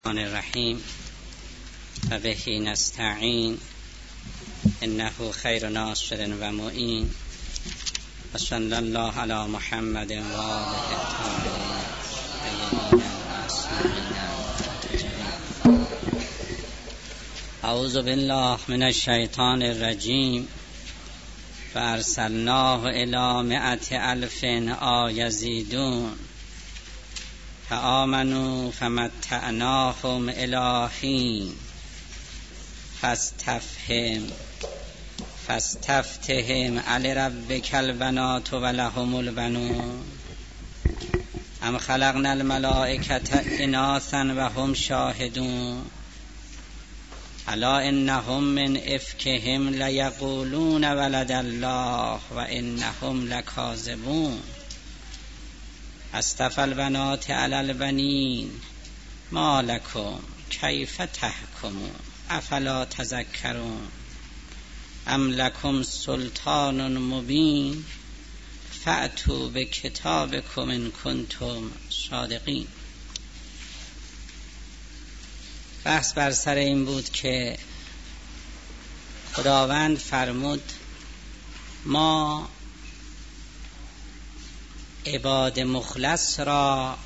الرحیم و بهی نستعین انه خیر ناصر و معین و صلی الله علی محمد و آله الطاهرین اعوذ بالله من الشیطان الرجیم فارسلناه الی 100,000 یزیدون فآمنوا فمتعناهم الی حین فاستفتهم لربک البنات ولهم البنون ام خلقنا الملائکة اناثا وهم شاهدون الا انهم من افکهم لیقولون ولد الله و انهم لکاذبون اصطفی البنات علی البنین ما لکم کیف تحکمون افلا تذکرون ام لکم سلطان مبین فأتوا بکتابکم ان کنتم صادقین. بحث بر سر این بود که خداوند فرمود ما عباد مخلص را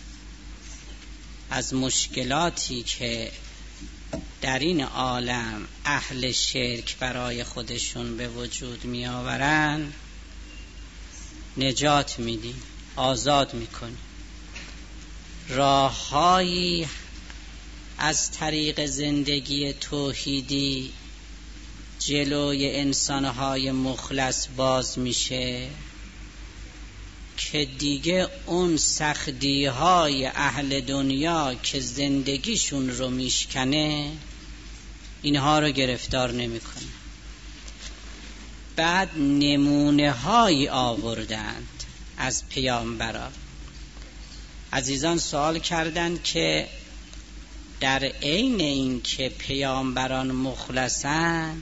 از مشکلاتی که در این عالم اهل شرک برای خودشون به وجود می آورن نجات میدیم، آزاد میکنیم. راههایی از طریق زندگی توحیدی جلوی انسانهای مخلص باز میشه که دیگه اون سختی‌های اهل دنیا که زندگیشون رو میشکنه اینها رو گرفتار نمیکنه. بعد نمونه‌هایی آوردند از پیامبران. عزیزان سوال کردند که در عین این که پیامبران مخلصن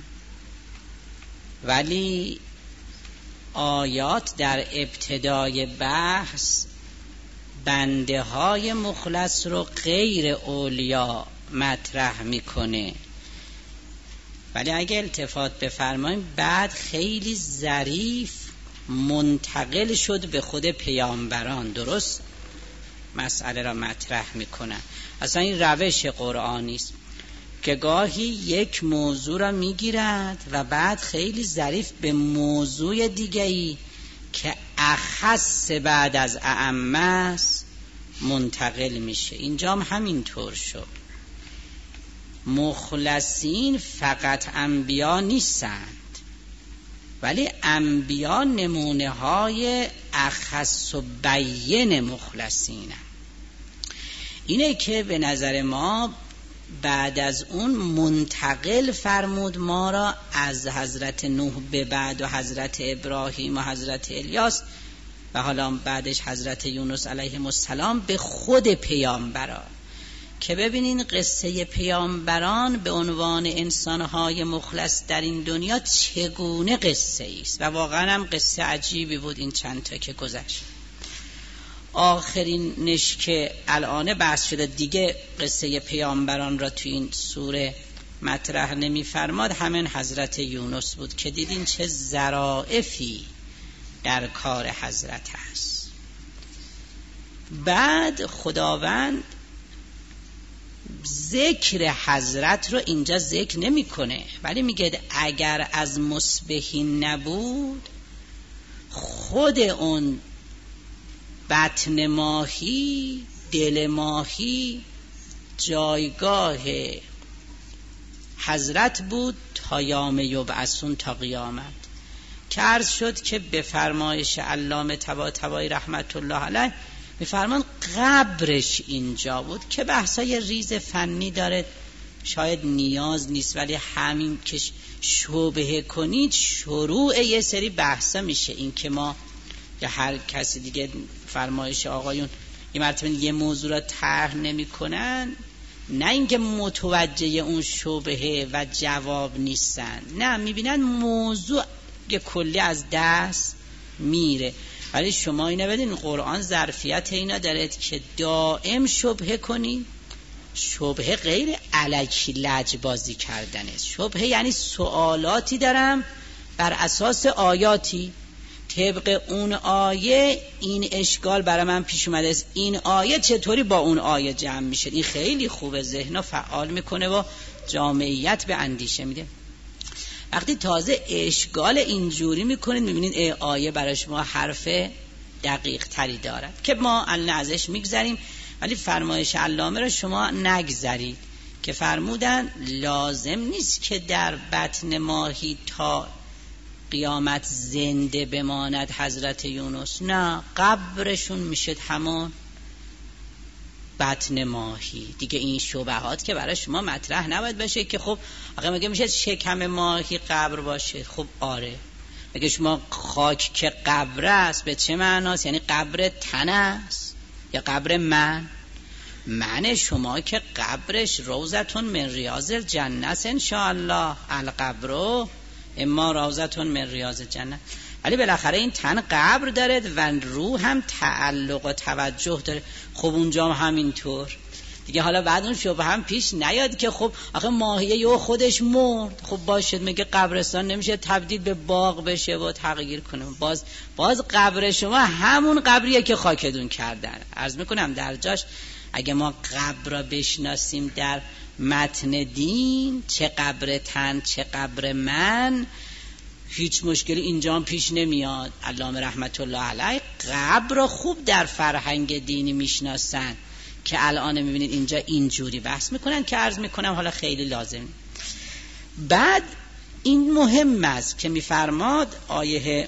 ولی آیات در ابتدای بحث بنده های مخلص رو غیر اولیا مطرح میکنه، ولی اگه التفات بفرماییم بعد خیلی ظریف منتقل شد به خود پیامبران. درست مسئله را مطرح میکنن. اصلا این روش قرآنی است که گاهی یک موضوع را میگیرد و بعد خیلی ظریف به موضوع دیگه‌ای که اخص بعد از اعم است منتقل میشه. اینجا هم همینطور شد. مخلصین فقط انبیا نیستند، ولی انبیا نمونه های اخص و بیان مخلصینند. اینه که به نظر ما بعد از اون منتقل فرمود ما را از حضرت نوح به بعد و حضرت ابراهیم و حضرت الیاس و حالا بعدش حضرت یونس علیهم السلام به خود پیامبران، که ببینین قصه پیامبران به عنوان انسانهای مخلص در این دنیا چگونه قصه است. و واقعا هم قصه عجیبی بود این چند تا که گذشت. آخرین نش که الان بحث شده دیگه قصه پیامبران را تو این سوره مطرح نمی فرماد، همین حضرت یونس بود که دیدین چه ظرافی در کار حضرت هست. بعد خداوند ذکر حضرت رو اینجا ذکر نمی کنه، ولی میگه اگر از مصبحین نبود خود اون بطن ماهی، دل ماهی جایگاه حضرت بود تا یوم یبعثون، تا قیامت. که عرض شد که به فرمایش علامه طباطبایی رحمت الله علیه میفرمان قبرش اینجا بود، که بحثای ریز فنی داره شاید نیاز نیست، ولی همین که شبهه کنید شروع یه سری بحثا میشه. این که ما یا هر کسی دیگه فرمایش آقایون یه مرتبه یه موضوع را طرح نمی کنن، نه اینکه متوجه اون شبهه و جواب نیستن، نه میبینن موضوع کلی از دست میره. ولی شما اینو بدین قرآن ظرفیت اینا داره که دائم شبهه کنین شبهه غیر الکی لج بازی کردنه. شبهه یعنی سوالاتی دارم بر اساس آیاتی، طبق اون آیه این اشکال برای من پیش اومده است، این آیه چطوری با اون آیه جمع میشه. این خیلی خوبه، ذهنو فعال میکنه و جامعیت به اندیشه میده. وقتی تازه اشکال اینجوری میکنید میبینید آیه برای شما حرف دقیق تری دارد که ما الان ازش میگذریم، ولی فرمایش علامه را شما نگذرید که فرمودن لازم نیست که در بطن ماهی تا قیامت زنده بماند حضرت یونس، نه، قبرشون میشه همون بطن ماهی دیگه. این شبهات که برای شما مطرح نباید باشه که خب آقا مگه میشه شکم ماهی قبر باشه؟ خب آره، مگه شما خاک که قبر است به چه معناست؟ یعنی قبر تن است یا قبر من شما که قبرش روضتون من ریاض الجنه است انشاءالله، القبر اما روضتون من ریاض الجنه. ولی بالاخره این تن قبر داره و روح هم تعلق و توجه داره. خب اونجا هم همینطور دیگه. حالا بعد اون شبه هم پیش نیاد که خب آخه ماهیه یه خودش مرد، خب باشد مگه قبرستان نمیشه تبدیل به باغ بشه و تغییر کنه؟ باز قبر شما همون قبریه که خاکدون کردن. عرض میکنم در جاش اگه ما قبر را بشناسیم در متن دین، چه قبر تن چه قبر من، هیچ مشکلی اینجا هم پیش نمیاد. علامه رحمت الله علیه قبر را خوب در فرهنگ دینی میشناسن که الان میبینید اینجا اینجوری بحث میکنن که عرض میکنم حالا خیلی لازم. بعد این مهم است که میفرماد آیه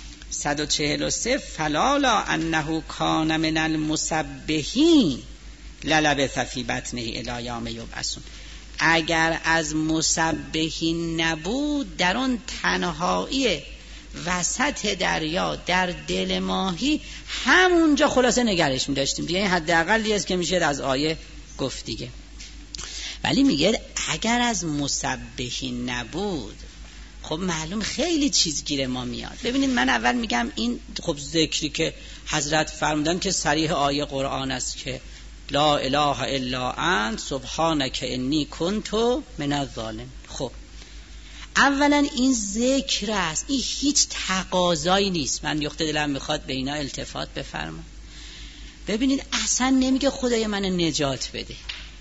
143 فلالا انه کان من المسبحین للبث فی بطنه الی یوم یبعثون. اگر از مسبحین نبود، در اون تنهایی وسط دریا در دل ماهی همونجا خلاصه نگرش می‌داشتیم دیگه. این حداقلی است که میشه از آیه گفت دیگه. ولی میگه اگر از مسبحین نبود، خب معلوم خیلی چیز گیر ما میاد. ببینید من اول میگم این خب ذکری که حضرت فرمودن که صریح آیه قرآن است که لا اله الا انت سبحانک انی کنت من الظالمین. خب اولا این ذکر است، این هیچ تقاضایی نیست. من یخت دلم میخواد به اینا التفات بفرمایید. ببینید اصلا نمیگه خدای من نجات بده.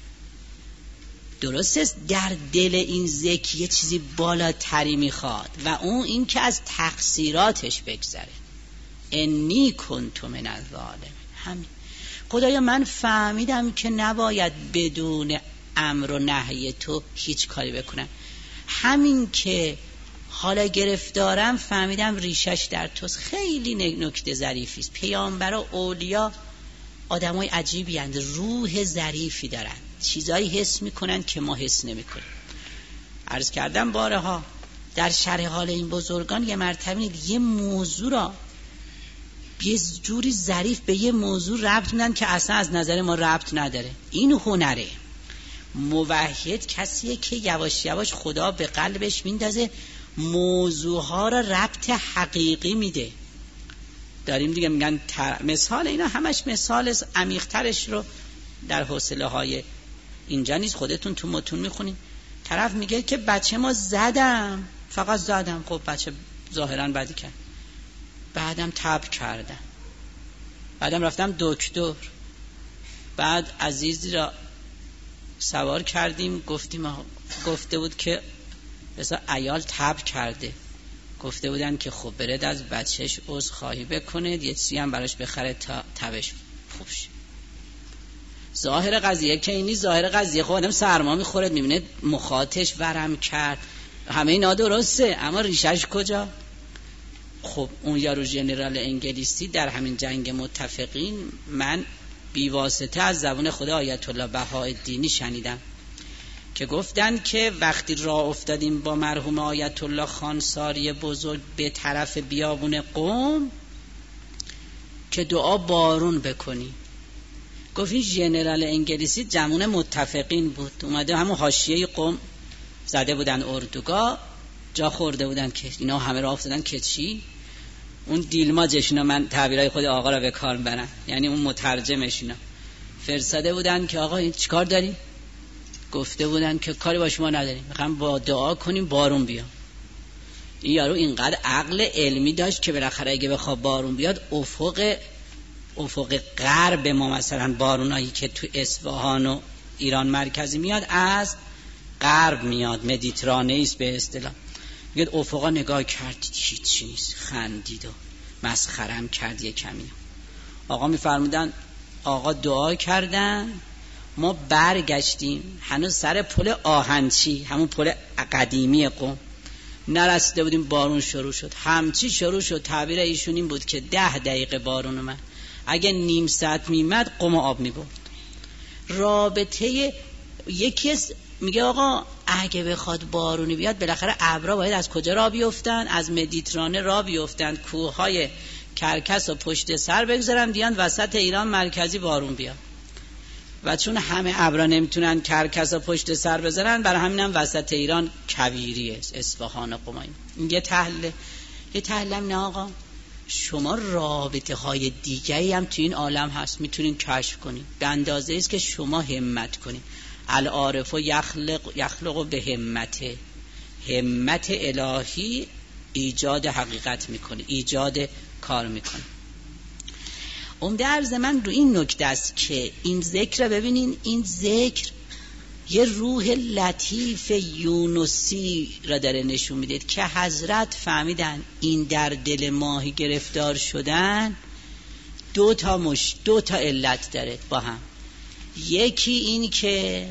درست است در دل این ذکر یه چیزی بالاتری میخواد و اون این که از تقصیراتش بگذره. انی کنت من الظالمین. همین خدایا من فهمیدم که نباید بدون امر و نهی تو هیچ کاری بکنم. همین که حالا گرفتارم فهمیدم ریشش در توست. خیلی نکته ظریفی است. پیامبرا اولیا آدمای عجیبی اند، روح ظریفی دارن، چیزایی حس میکنن که ما حس نمیکنیم. عرض کردم بارها در شرح حال این بزرگان یه مرتبه یه موضوع را یه جوری ظریف به یه موضوع ربط میدن که اصلا از نظر ما ربط نداره. این هنره. موحد کسیه که یواش یواش خدا به قلبش میندازه موضوعها را ربط حقیقی میده. داریم دیگه میگن مثال، اینا همش مثال عمیق‌ترش رو در حوصله های اینجا نیست، خودتون تو متون میخونین. طرف میگه که بچه ما زدم، فقط زدم. خب بچه ظاهرا بدی کرد، بعدم تب کردم، بعدم رفتم دکتر، بعد عزیزی را سوار کردیم گفته بود که مثلا عیال تب کرده، گفته بودن که خب برد از بچهش عذرخواهی بکنه، یه چیزی هم براش بخره تا تبش خوب شه. ظاهر قضیه که اینی، ظاهر قضیه خب آدم سرما میخوره میبینه مخاطش ورم کرد، همه اینا درسته، اما ریشش کجا؟ خب اون یارو ژنرال انگلیسی در همین جنگ متفقین من بیواسطه از زبان خدا آیت الله بهاءالدینی شنیدم که گفتن که وقتی راه افتادیم با مرحوم آیت الله خانساری بزرگ به طرف بیابون قم که دعا بارون بکنیم، گفت این ژنرال انگلیسی جمعون متفقین بود، اومده همون حاشیه قم زده بودن اردوگاه، جا خورده بودن که اینا همه راه افتادن که چی؟ اون دیلماجشونا، من تعبیرای خود آقا را به کار برم، یعنی اون مترجمشونا فرستاده بودن که آقا این چیکار داری؟ گفته بودن که کاری با شما نداریم، میخوام با دعا کنیم بارون بیاد. این یارو اینقدر عقل علمی داشت که بالاخره اگه بخواد بارون بیاد افق غرب ما، مثلا بارونایی که تو اصفهان و ایران مرکزی میاد از غرب میاد، مدیترانه است به اصطلاح. میگه افقا نگاه کردید هیچی نیست، خندید و مسخرم کرد یه کمی. آقا میفرمودن آقا دعا کردن، ما برگشتیم هنوز سر پل آهنچی، همون پل قدیمی قم نرسیده بودیم، بارون شروع شد. همچی شروع شد، تعبیر ایشون این بود که 10 دقیقه بارون اومد، اگه نیم ساعت میمد قم آب میبرد. رابطه یکی میگه آقا اگه بخواد بارونی بیاد بالاخره ابرا باید از کجا راه بیفتن؟ از مدیترانه راه بیفتن، کوههای کرکس و پشت سر بگذارن بیان وسط ایران مرکزی بارون بیاد. و چون همه ابرا نمیتونن کرکس و پشت سر بذارن، برای همینم وسط ایران کویریه، اصفهان و قم. این یه تحلم نه آقا، شما رابطه های دیگری هم تو این عالم هست، میتونین کشف کنین به اندازه است که شما همت کنین. العارف و یخلق به همت الهی ایجاد حقیقت میکنه، ایجاد کار میکنه. عمده عرض من رو این نکته است که این ذکر ببینین، این ذکر یه روح لطیف یونسی را داره نشون میده که حضرت فهمیدن این در دل ماهی گرفتار شدن دو تا علت داره با هم. یکی این که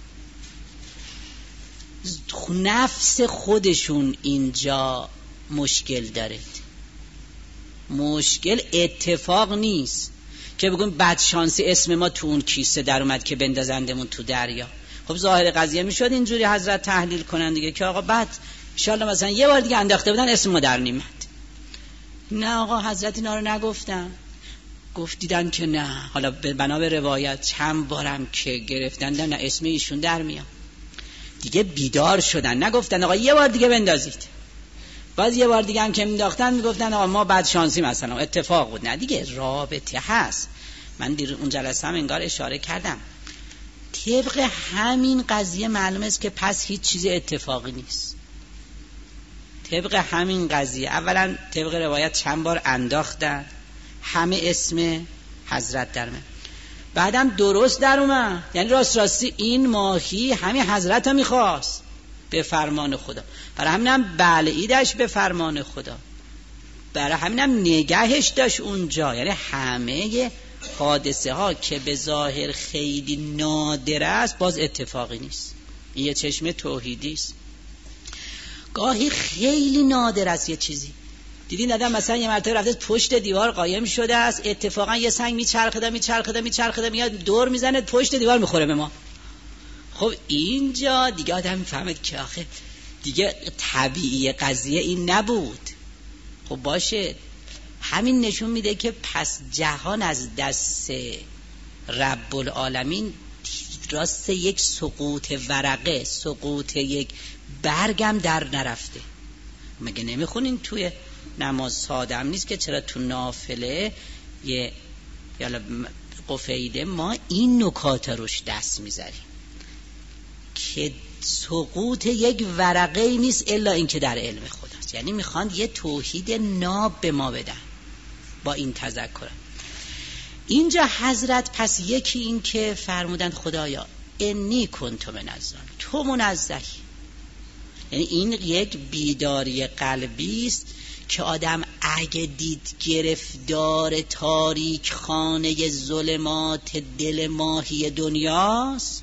نفس خودشون اینجا مشکل داره. مشکل اتفاق نیست که بگیم بدشانسی اسم ما تو اون کیسه در اومد که بندازندمون تو دریا. خب ظاهر قضیه میشد اینجوری حضرت تحلیل کنن دیگه که آقا بعد انشالله مثلا یه بار دیگه انداخته بودن اسم ما در نیمد. نه آقا حضرت اینا رو نگفتن، گفتیدن که نه، حالا بنا به روایت چند بارم که گرفتن نه اسم ایشون در میاد دیگه. بیدار شدن، نگفتن آقا یه بار دیگه بندازید. باز یه بار دیگه هم که مینداختن میگفتن آقا ما بد شانسی مثلا اتفاق بود. نه دیگه رابطه هست. من دیر اون جلسه هم انگار اشاره کردم طبق همین قضیه معلومه است که پس هیچ چیز اتفاقی نیست. طبق همین قضیه اولا طبق روایت چند بار انداختن، همه اسم حضرت در من، بعدم درست در اومد، یعنی راستی این ماهی همین حضرت هم میخواست به فرمان خدا، برای همینم بلعیدش به فرمان خدا، برای همینم نگهش داشت اونجا. یعنی همه حادثه ها که به ظاهر خیلی نادر است باز اتفاقی نیست. این یه چشم توحیدی است. گاهی خیلی نادر است یه چیزی دیدین آدم مثلا یه مرتبه رفته پشت دیوار قایم شده است، اتفاقا یه سنگ میچرخه میاد دور میزنه پشت دیوار میخوره به ما. خب اینجا دیگه آدم میفهمد که آخه دیگه طبیعی قضیه این نبود. خب باشه، همین نشون میده که پس جهان از دست رب العالمین راست یک سقوط ورقه، سقوط یک برگم در نرفته. مگه نمیخونین توی نماز ساده هم نیست که چرا تو نافله یه یالا قفیده ما این نکات روش دست میذاریم که سقوط یک ورقه نیست الا این که در علم خداست. یعنی میخوان یه توحید ناب به ما بدن با این تذکر. اینجا حضرت پس یکی این که فرمودن خدایا انی کنت من الظالمین، تو منزهی. یعنی این یک بیداری قلبی است که آدم اگه دید گرفتار تاریک خانه ظلمات دل ماهی دنیاست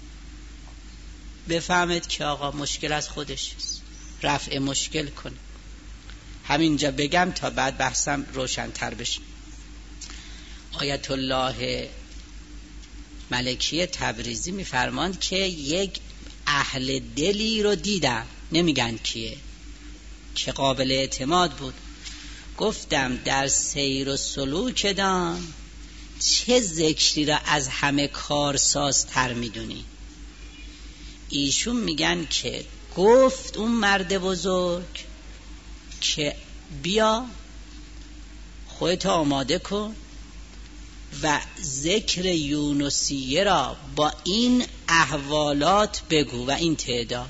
بفهمد که آقا مشکل از خودش است، رفع مشکل کنه. همینجا بگم تا بعد بحثم روشن‌تر بشه. آیت الله ملکی تبریزی میفرماند که یک اهل دلی رو دیدم، نمیگن کیه، که قابل اعتماد بود. گفتم در سیر و سلوک دان چه ذکری را از همه کارسازتر میدونی؟ ایشون میگن که گفت اون مرد بزرگ که بیا خودت آماده کن، و ذکر یونسیه را با این احوالات بگو و این تعداد.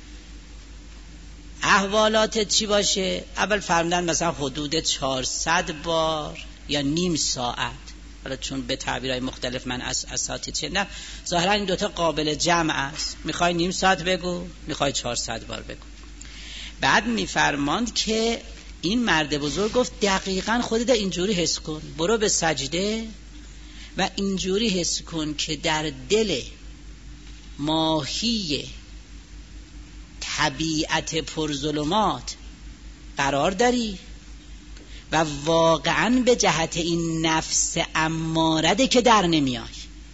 احوالات چی باشه؟ اول فرمودن مثلا حدود 400 بار یا نیم ساعت. حالا چون به تعبیرهای مختلف من از اساتید شنیدم، ظاهرا این دوتا قابل جمع است. میخوای نیم ساعت بگو، میخوای 400 بار بگو. بعد میفرماند که این مرد بزرگ گفت دقیقاً خودت اینجوری حس کن، برو به سجده و اینجوری حس کن که در دل ماهی طبیعت پرظلمات قرار داری و واقعاً به جهت این نفس امارده که در نمیای.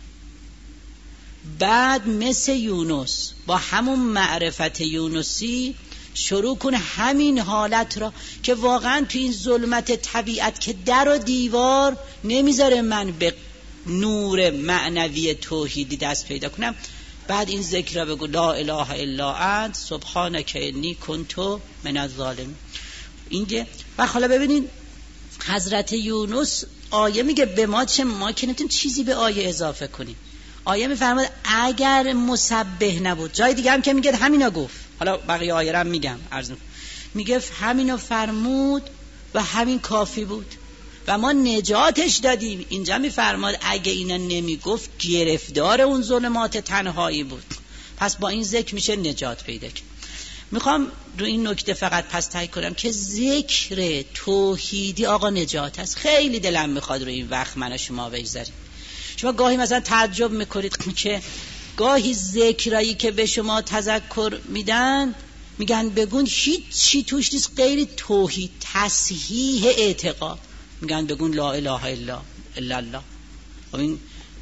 بعد مثل یونس با همون معرفت یونسی شروع کن همین حالت را که واقعاً تو این ظلمت طبیعت که در و دیوار نمیذاره من به نور معنوی توحیدی دست پیدا کنم، بعد این ذکر را بگو لا اله الا انت سبحانک انی کنت من الظالمین. اینجا و حالا ببینید حضرت یونس آیه میگه به ما چه، ما که نمیتونیم چیزی به آیه اضافه کنیم. آیه میفرماد اگر مسبح نبود، جای دیگه هم که میگه همینا گفت، حالا بقیه آیه را میگم عرض میگه همینو فرمود و همین کافی بود و ما نجاتش دادیم. اینجا میفرماد اگه اینا نمیگفت گرفتار اون ظلمات تنهایی بود. پس با این ذکر میشه نجات پیدا کرد. میخوام رو این نکته فقط پس تاکید کنم که ذکر توحیدی آقا نجات است. خیلی دلم میخواد رو این وقت من و شما بگذاریم. شما گاهی مثلا تعجب میکنید که گاهی ذکرایی که به شما تذکر میدن میگن بگون هیچ چی توش نیست غیر توحید، تصحیح اعتقاد. میگن بگون لا اله الا الله. این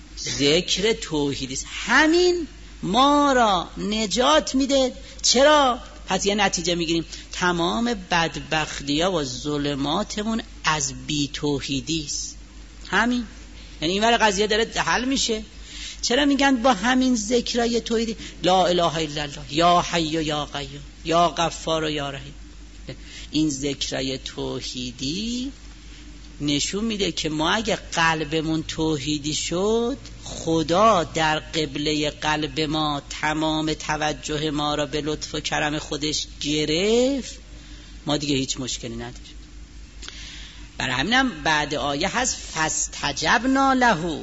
ذکر توحیدی است. همین ما را نجات میده. چرا؟ پس یه نتیجه میگیریم تمام بدبختی‌ها و ظلماتمون از بی توحیدی است. همین، یعنی این ور قضیه داره حل میشه. چرا میگن با همین ذکرای توحیدی لا اله الا الله، یا حی یا قیوم، یا غفار و یا رحیم. این ذکرای توحیدی نشون میده که ما اگه قلبمون توحیدی شد، خدا در قبله قلب ما تمام توجه ما را به لطف و کرم خودش گرفت، ما دیگه هیچ مشکلی نداریم. برای همینم بعد آیه هست فاستجبنا له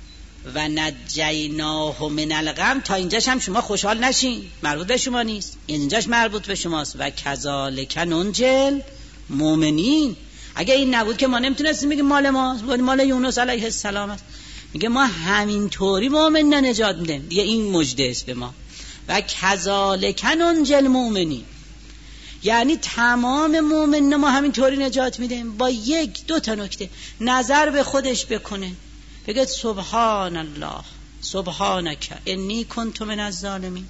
و نجیناه من الغم. تا اینجاش هم شما خوشحال نشین، مربوط به شما نیست، اینجاش مربوط به شماست. و کذالک ننجل مؤمنین. اگه این نبود که ما نمیتونستیم بگیم مال ماست، مال یونس علیه السلام است. میگه ما همینطوری مؤمن نجات میدیم دیگه. این مژده است به ما. و کذالک ننجل مؤمنین، یعنی تمام مؤمنین ما همینطوری نجات میدیم. با یک دو تا نکته نظر به خودش بکنه، بگه سبحان الله سبحانک انی کنت من الظالمین.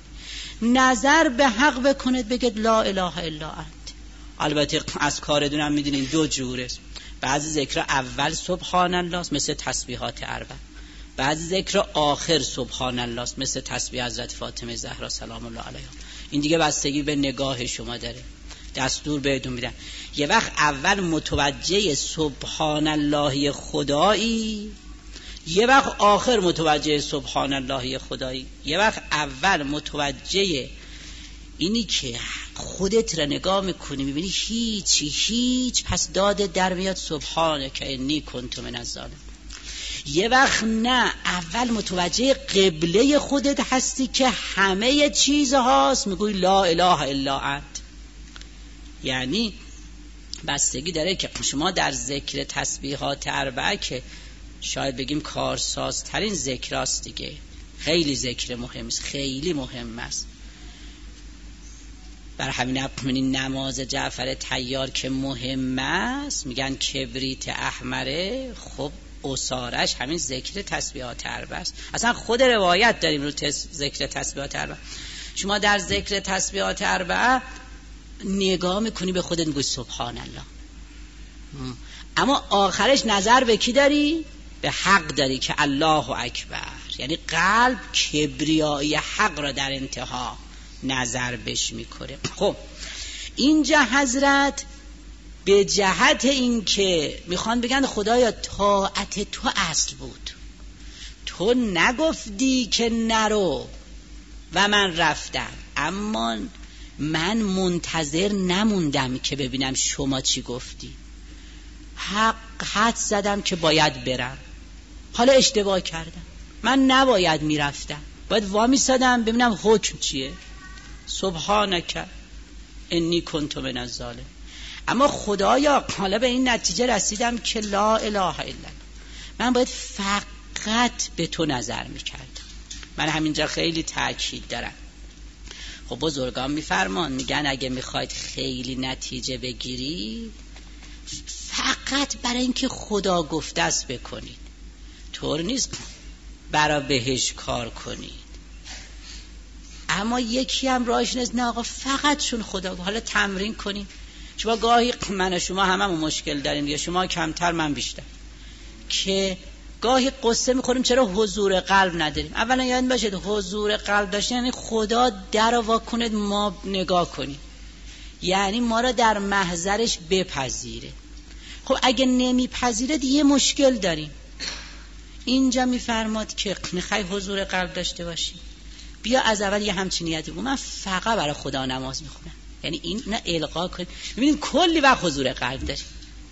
نظر به حق بکنه، بگه لا اله الا انت. البته از کاردون هم میدونین دو جوره. بعضی ذکر اول سبحان الله است مثل تسبیحات اربع، بعضی ذکر آخر سبحان الله است مثل تسبیح حضرت فاطمه زهرا سلام الله علیها. این دیگه بستگی به نگاه شما داره. دستور بهتون میدن یه وقت اول متوجه سبحان الله خدایی، یه وقت آخر متوجه سبحان الله خدایی. یه وقت اول متوجه اینی که خودت را نگاه میکنی میبینی هیچ، پس داده در میاد سبحانک انی کنت من الظالمین. یه وقت نه، اول متوجه قبله خودت هستی که همه چیز هاست، میگوی لا اله الا انت. یعنی بستگی داره که شما در ذکر تسبیحات اربعه که شاید بگیم کارسازترین ذکراست دیگه، خیلی ذکر مهم است، خیلی مهم است. بر همین نماز جعفر طیار که مهم است، میگن کبریت احمره، خب اصارش همین ذکر تسبیحات اربعه است. اصلا خود روایت داریم رو ذکر تسبیحات اربعه. شما در ذکر تسبیحات اربعه نگاه میکنی به خودت میگوی سبحان الله، اما آخرش نظر به کی داری؟ به حق داری که الله اکبر. یعنی قلب کبریایی حق را در انتها نظر بش میکنه. خب اینجا حضرت به جهت این که میخوان بگن خدایا طاعت تو اصل بود، تو نگفتی که نرو و من رفتم، اما من منتظر نموندم که ببینم شما چی گفتی، حد زدم که باید برم، حالا اشتباه کردم، من نباید میرفتم، باید وامی سادم ببینم حکم چیه، سبحانک انی کنت من الظالمین. اما خدایا حالا به این نتیجه رسیدم که لا اله الا الله، من باید فقط به تو نظر میکردم. من همینجا خیلی تأکید دارم، خب بزرگان میفرمان میگن اگه میخواید خیلی نتیجه بگیرید فقط برای اینکه خدا گفته است بکنید، طور نیست برای بهش کار کنید. اما یکی هم راهش نیست، نه آقا فقط چون خدا. حالا تمرین کنید. شما گاهی من و شما هممون مشکل داریم، یا شما کمتر من بیشتر، که گاهی قصه میخوریم چرا حضور قلب نداریم. اولا یاد باشید حضور قلب داشتن یعنی خدا در رو واکنه ما نگاه کنیم، یعنی ما را در محضرش بپذیره. خب اگه نمیپذیره یه مشکل داریم. اینجا میفرماد که میخوای حضور قلب داشته باشی، بیا از اول یه همچین نیتی بگو من فقط برای خدا نماز میخونم. یعنی این نه القا کنید. ببینید کلی وقت حضور قلب داری،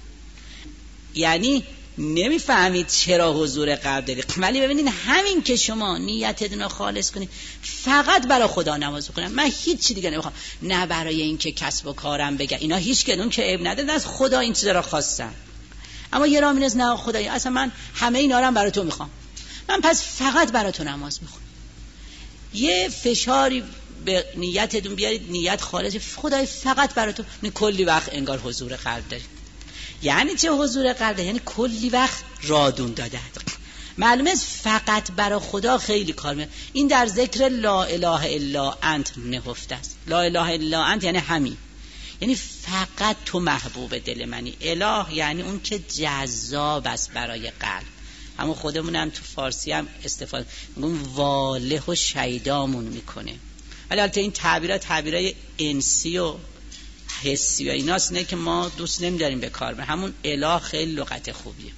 یعنی نمیفهمید چرا حضور قلب داری، ولی ببینید همین که شما نیتتون رو خالص کنید فقط برای خدا نماز بخونم، من هیچ چی دیگه نمیخوام، نه برای این که کسب و کارم بگه، اینا هیچ کدوم که عیب نداره، از خدا این چیزا رو خواستم. اما یه راه نه خدایا اصلا من همه اینا رو برای تو میخوام، من پس فقط برای تو نماز میخونم. یه فشاری به نیتتون بیارید، نیت خالص خدای فقط برای تو، کلی وقت انگار حضور قلب دارید. یعنی چه حضور قلب؟ یعنی کلی وقت رادون داده. معلومه فقط برای خدا خیلی کار میاد. این در ذکر لا اله الا انت نهفته است. لا اله الا انت یعنی همین، یعنی فقط تو محبوب دل منی. اله یعنی اون که جذاب است برای قلب. اما خودمون هم تو فارسی هم استفاده میگیم واله و شیدامون میکنه، ولی البته این تعبیرای انسی و حسی و ایناست، نه که ما دوست نمیداریم به کار بریم. همون اله خیلی لغت خوبیه.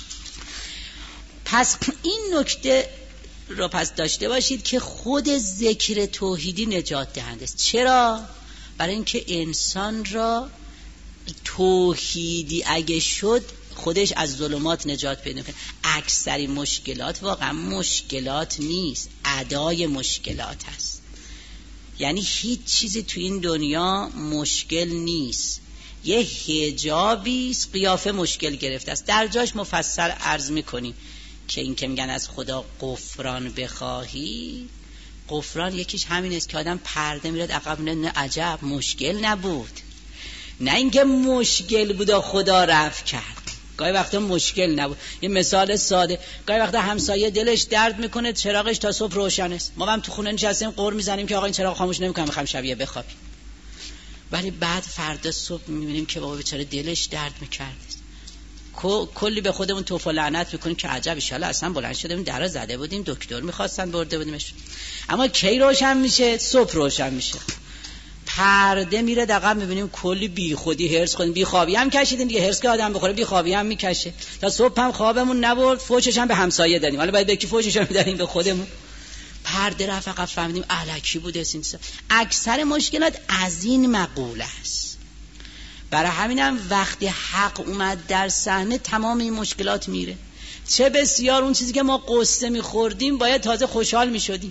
پس این نکته رو پس داشته باشید که خود ذکر توحیدی نجات دهنده است. چرا؟ برای اینکه انسان را توحیدی اگه شد خودش از ظلمات نجات پیدا کنه. اکثری مشکلات واقعا مشکلات نیست، ادای مشکلات هست. یعنی هیچ چیزی تو این دنیا مشکل نیست، یه حجابی است قیافه مشکل گرفته است. در جاش مفصل عرض میکنیم که این که میگن از خدا غفران بخواهی، غفران یکیش همین است که آدم پرده میرد عقب، نه عجب مشکل نبود، نه اینکه مشکل بود و خدا رفع کرد. گاهی وقتا مشکل نبود. یه مثال ساده، گاهی وقتا همسایه دلش درد میکنه چراغش تا صبح روشن است، ما هم تو خونه نشستیم قر میزنیم که آقا این چراغ خاموش نمیکنم میخوام شبیه بخوابیم، ولی بعد فردا صبح میبینیم که بابا بیچاره دلش درد میکرد. کلی به خودمون توف و لعنت میکنیم که عجب ان شاءالله اصلا بلند شدیم درا زده بودیم دکتر میخواستن برده بودیمش. اما کی روشن میشه؟ صبح روشن میشه. پرده میره عقب میبینیم کلی بی خودی هرس خودیم، بی خوابی هم کشیدیم دیگه. هرس که آدم بخوره بی خوابی هم میکشه. تا صبح هم خوابمون نبرد، فوشش هم به همسایه دادیم، حالا باید به کی فوشش رو بدیم؟ به خودمون. پرده رفت عقب فهمیدیم الکی بوده. اکثر مشکلات از این مقوله است. برای همینم وقتی حق اومد در صحنه تمام این مشکلات میره. چه بسیار اون چیزی که ما قصه میخوردیم باید تازه خوشحال میشدیم.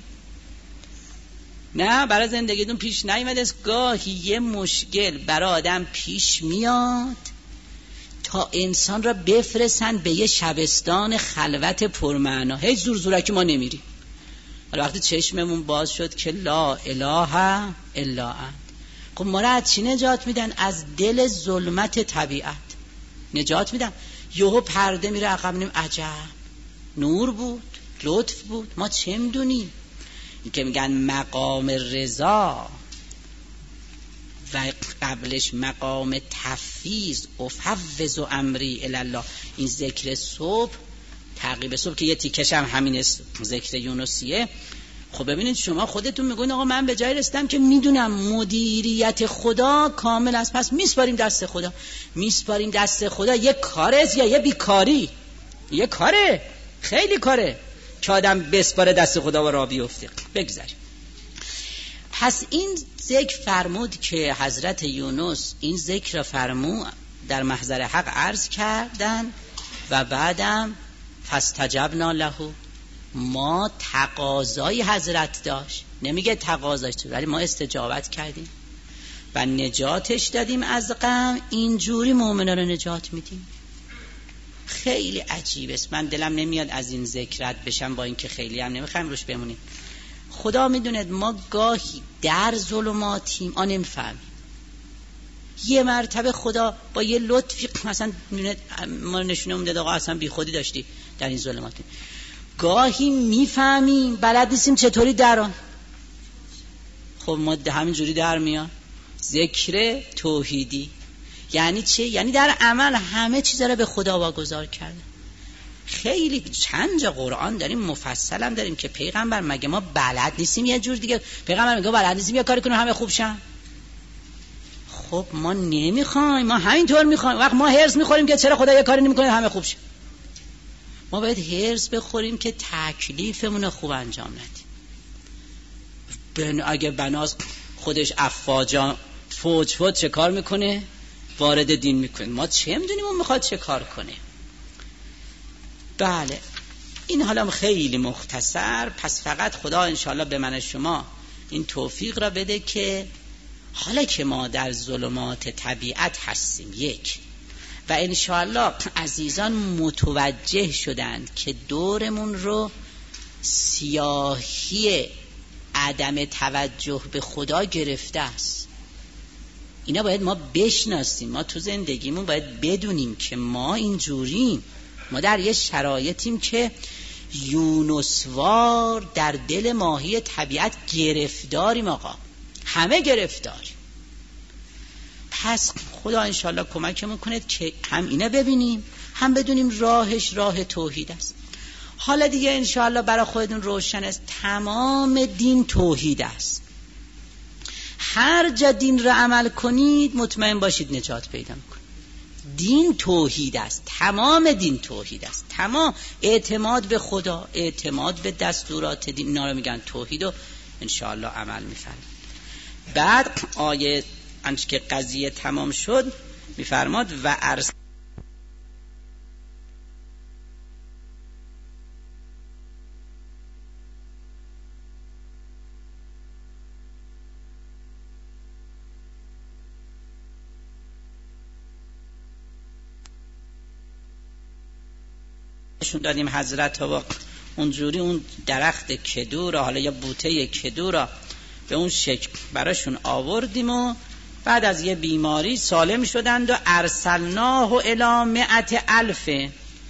نه برای زندگیتون پیش نیامده است گاهی یه مشکل برای آدم پیش میاد تا انسان را بفرستن به یه شبستان خلوت پرمعنا. هیچ زورکی ما نمیریم. حالا وقتی چشممون باز شد که لا اله الا انت، خب ما را از چی نجات میدن؟ از دل ظلمت طبیعت نجات میدن. یهو پرده میره عقب، میبینیم عجب نور بود، لطف بود، ما چه میدونیم؟ این که میگن مقام رضا و قبلش مقام تفویض، افوض امری الی الله. این ذکر صبح، تعقیب صبح که یه تیکش هم همین است، ذکر یونسیه. خب ببینید شما خودتون میگین آقا من به جای رسیدم که میدونم مدیریت خدا کامل است، پس میسپاریم دست خدا. میسپاریم دست خدا یک کاره یا یه بیکاری؟ یه کاره، خیلی کاره که آدم بسپاره دست خدا و راه بیفته. بگذاریم. پس این ذکر فرمود که حضرت یونس این ذکر فرمود در محضر حق عرض کردن و بعدم فاستجبنا له، ما تقاضای حضرت داشت، نمیگه تقاضاش تو، ولی ما استجابت کردیم و نجاتش دادیم از غم. اینجوری مؤمنان رو نجات میدیم. خیلی عجیب است. من دلم نمیاد از این ذکر رد بشم، با اینکه خیلی هم نمیخوایم روش بمونیم. خدا میدوند ما گاهی در ظلماتیم آن نمیفهمیم. یه مرتبه خدا با یه لطفی مثلا ما نشونه میده آقا اصلا بی خودی داشتی در این ظلمات. گاهی میفهمیم بلد نیستیم چطوری دران. خب ما همینجوری در میان. ذکر توحیدی یعنی چه؟ یعنی در عمل همه چیز رو به خدا واگذار کرده. خیلی چند جا قرآن داریم مفصل هم داریم که پیغمبر مگه ما بلد نیستیم یه جور دیگه؟ پیغمبر میگه بلد نیستیم یه کاری کنیم همه خوب شن. خب ما نمیخوایم، ما همینطور میخوایم. وقت ما هرس میخوریم که چرا خدا یه کاری نمیکنه همه خوب شن. ما باید هرس بخوریم که تکلیفمون خوب انجام ندیم. اگه بناس خودش افواجا فوج چه کار میکنه؟ وارد دین میکنه. ما چه میدونیم اون میخواد چه کار کنه؟ بله این حالا خیلی مختصر. پس فقط خدا انشاءالله به من شما این توفیق را بده که حالا که ما در ظلمات طبیعت هستیم یک، و انشاءالله عزیزان متوجه شدند که دورمون رو سیاهی عدم توجه به خدا گرفته است. اینا باید ما بشناسیم. ما تو زندگیمون باید بدونیم که ما اینجوریم. ما در یه شرایطیم که یونسوار در دل ماهی طبیعت گرفتاریم. آقا همه گرفتاریم. پس خدا انشالله کمکمون کنه که هم اینه ببینیم هم بدونیم راهش راه توحید است. حالا دیگه انشالله برای خودتون روشن است تمام دین توحید است. هر جا دین را عمل کنید مطمئن باشید نجات پیدا میکنید. دین توحید است، تمام دین توحید است. تمام اعتماد به خدا، اعتماد به دستورات دین، اینا رو میگن توحید و انشاءالله عمل میفرمایید. بعد آیه انچه که قضیه تمام شد میفرماد و ارسل شون دادیم حضرت و اونجوری اون درخت کدو را، حالا یا بوته کدو را به اون شکل براشون آوردیم و بعد از یه بیماری سالم شدند و ارسلناه الی 100,000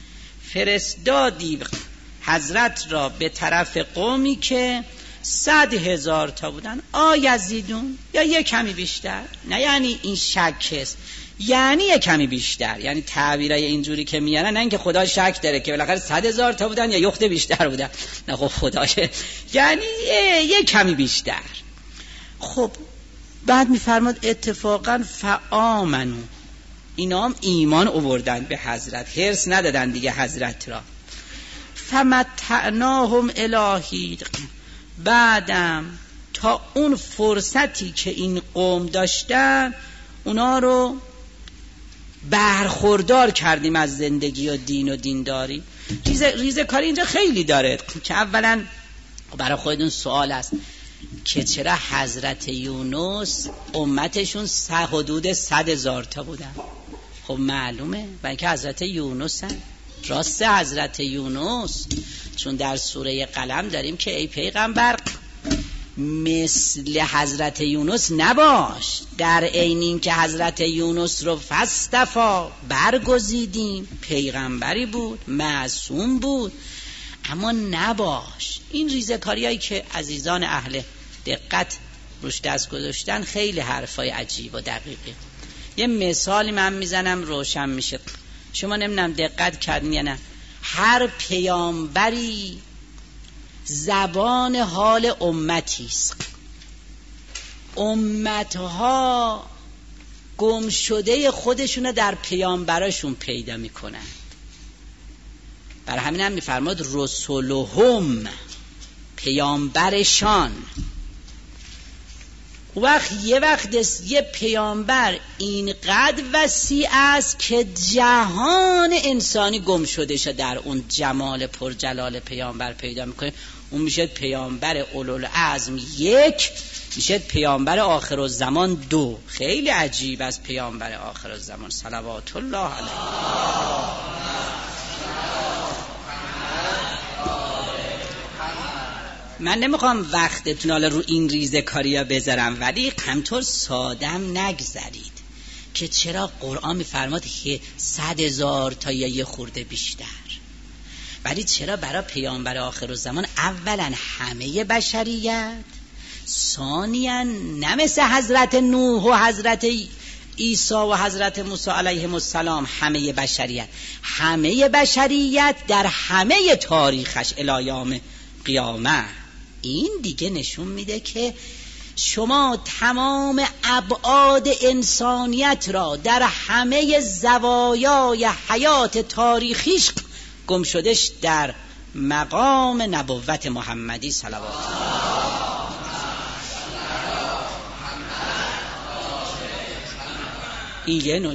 فرستادی حضرت را به طرف قومی که 100,000 تا بودن. یزیدون یا یه کمی بیشتر، نه یعنی این شک است، یعنی یه کمی بیشتر. یعنی تعبیرای اینجوری که میارن نه اینکه خدا شک داره که بالاخره 100,000 تا بودن یا یخت بیشتر بودن، نه خب خداش یعنی یه کمی بیشتر. خب بعد میفرماد اتفاقا فآمنو، اینا هم ایمان آوردن به حضرت، هرس ندادن دیگه حضرت را. فمتعناهم الهی، بعدم تا اون فرصتی که این قوم داشتن اونا رو برخوردار کردیم از زندگی و دین و دینداری. ریزه کاری اینجا خیلی داره که اولا برای خودتون سوال است که چرا حضرت یونس امتشون حدود 100,000 تا بودن. خب معلومه برای که حضرت یونس هن. راست حضرت یونس، چون در سوره قلم داریم که ای پیغمبر مثل حضرت یونس نباش، در عین این که حضرت یونس رو فاصطفی برگزیدیم، پیغمبری بود، معصوم بود، اما نباش. این ریزه‌کاری هایی که عزیزان اهل دقت روش دست گذاشتن خیلی حرفای عجیب و دقیقه. یه مثالی من میزنم روشن میشه. شما نمیدونم دقت کردین یا نه، هر پیامبری زبان حال امتی است. امتها گم شده خودشونو در پیامبراشون پیدا میکنن. برای همین هم میفرماد رسولهم، پیامبرشان. یه وقت یه پیامبر اینقدر وسیع است که جهان انسانی گم شده شه در اون جمال پرجلال پیامبر پیدا میکنه. اون میشه پیامبر اولوالعزم 1، میشه پیامبر آخرالزمان 2. خیلی عجیب از پیامبر آخرالزمان صلوات الله علیه. من نمیخوام وقتتون حالا رو این ریزه کاریا بذارم، ولی همطور سادم نگذرید که چرا قرآن میفرماد 100,000 تا یا یه خورده بیشتر، ولی چرا برای پیامبر آخرالزمان اولا همه بشریت، ثانیاً نه مثل حضرت نوح و حضرت عیسی و حضرت موسی علیهم السلام همه بشریت، همه بشریت در همه تاریخش الی یوم قیامه. این دیگه نشون میده که شما تمام ابعاد انسانیت را در همه زوایای حیات تاریخیش گم شدش در مقام نبوت محمدی صلوات الله. این یه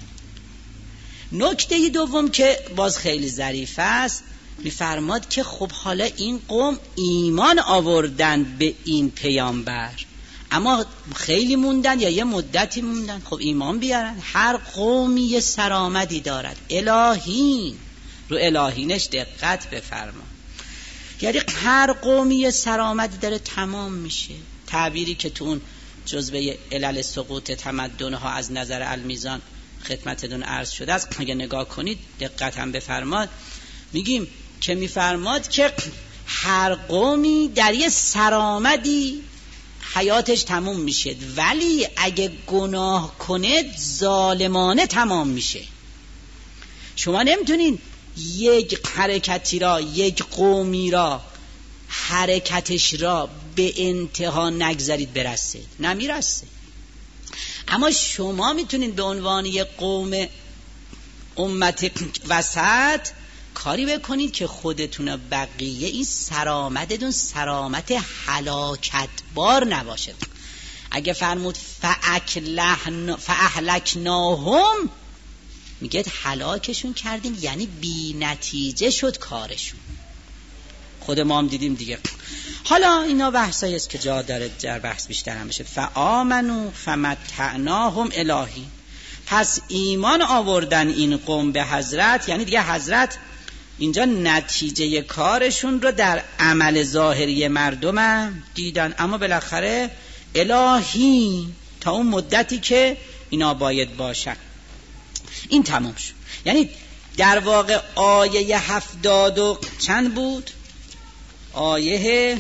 نکته دوم که باز خیلی ظریف است، میفرماد که خب حالا این قوم ایمان آوردن به این پیامبر، اما خیلی موندن یا یه مدتی موندن، خب ایمان بیارن. هر قومی یه سرآمدی دارد. الهین، رو الهینش دقت بفرما، یعنی هر قومی یه سرآمدی داره تمام میشه. تعبیری که تو اون جزوه علل سقوط تمدنها از نظر المیزان خدمتتون عرض شده است، اگه نگاه کنید دقت هم بفرماد، میگیم که میفرماد که هر قومی در یه سرآمدی حیاتش تموم میشه، ولی اگه گناه کنه ظالمانه تمام میشه. شما نمیتونین یک حرکتی را، یک قومی را، حرکتش را به انتها نگذارید برسه، نمیرسه. اما شما میتونید به عنوان یک قوم امت وسط کاری بکنید که خودتون بقیه این سرآمدتون سرآمد هلاکت بار نباشه. اگه فرمود فاهلکناهم، میگه هلاکشون کردیم، یعنی بی نتیجه شد کارشون. خود ما هم دیدیم دیگه. حالا اینا بحثایی است که جا داره در بحث بیشتر هم بشه. فآمنوا فمتعناهم الهی، پس ایمان آوردن این قوم به حضرت، یعنی دیگه حضرت اینجا نتیجه کارشون رو در عمل ظاهری مردم دیدن، اما بالاخره الهی تا اون مدتی که اینا باید باشن این تمام شد. یعنی در واقع آیه 70 و چند بود؟ آیه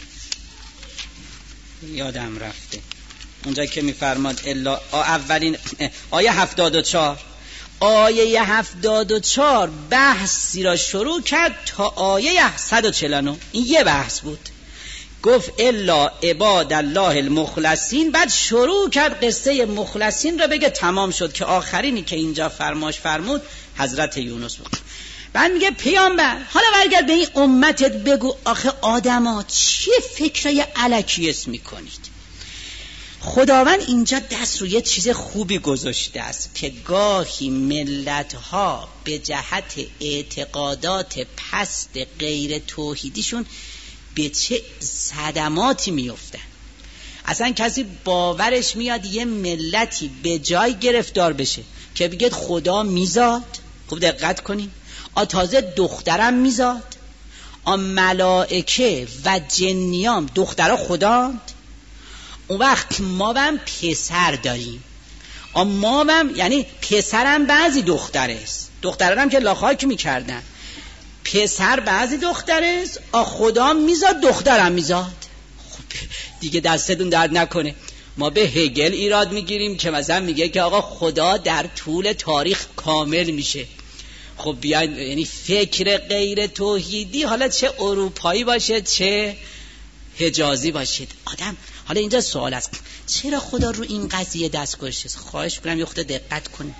یادم رفته اونجا که میفرماد الا اولین آیه 74، آیه 74 بحثی را شروع کرد تا آیه 149. این یه بحث بود، گفت الا عباد الله المخلصین، بعد شروع کرد قصه مخلصین را بگه، تمام شد که آخرینی که اینجا فرمود حضرت یونس بود. بعد میگه پیامبر حالا برگرد به این امتت بگو آخه آدما چیه فکرای الکی اسم میکنید. خداوند اینجا دست روی چیز خوبی گذاشته است که گاهی ملت‌ها به جهت اعتقادات پست غیر توحیدیشون به چه صدماتی میفتن. اصلا کسی باورش میاد یه ملتی به جای گرفتار بشه که بگید خدا میزاد، خوب دقت کنین، تازه دخترم میزاد، ملائکه و جنیام دخترها خداند، اون وقت ما هم پسر داریم، ما هم یعنی پسرم بعضی دخترست، دخترم که لاخاک میکردن، پسر بعضی دخترست، خدا میزاد دخترم میزاد. خب دیگه دستتون درد نکنه، ما به هگل ایراد میگیریم که مثلا میگه که آقا خدا در طول تاریخ کامل میشه. خب بیاید، یعنی فکر غیر توحیدی، حالا چه اروپایی باشه چه حجازی باشید، آدم. حالا اینجا سوال است چرا خدا رو این قضیه دست گذاشته؟ خواهش می‌کنم یه خورده دقت کنید.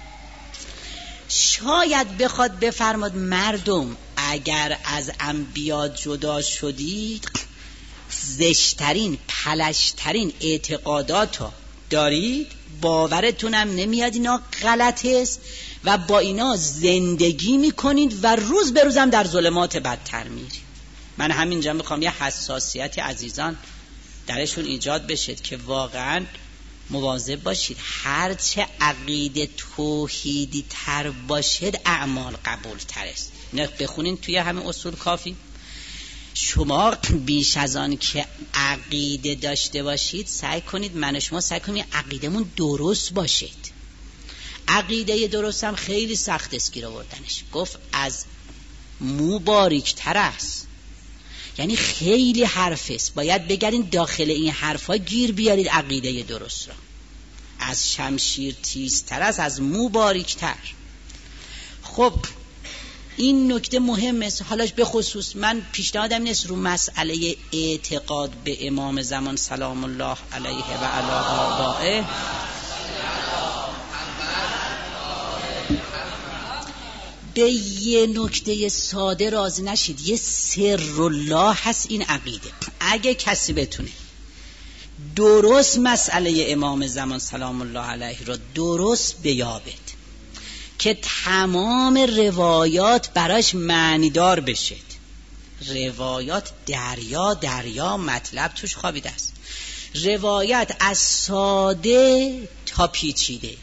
شاید بخواد بفرماد مردم اگر از انبیا جدا شدید، زشترین پلشترین اعتقاداتو دارید، باورتونم نمیاد اینا غلط است و با اینا زندگی میکنید و روز به روزم در ظلمات بدتر میرید. من همینجا میخوام یه حساسیت عزیزان درشون ایجاد بشید که واقعا مواظب باشید. هرچه عقیده توحیدی تر باشد اعمال قبول تر است. نه بخونین توی همه اصول کافی. شما بیش از آن که عقیده داشته باشید سعی کنید، من و شما سعی کنید عقیدمون درست باشید. عقیده درست هم خیلی سخت است گیر آوردنش. گفت از مو باریک‌تر است، یعنی خیلی حرف است، باید بگردین داخل این حرفا گیر بیارید عقیده درست را. از شمشیر تیزتر است، از مو باریک‌تر. خب این نکته مهم است. حالا به خصوص من پیشنهادم نیست رو مسئله اعتقاد به امام زمان سلام الله علیه و علی آبائه به یه نکته ساده راضی نشید. یه سر الله هست این عقیده. اگه کسی بتونه درست مسئله امام زمان سلام الله علیه را درست بیابد که تمام روایات براش معنیدار بشه، روایات دریا دریا مطلب توش خوابیده است، روایت از ساده تا پیچیده،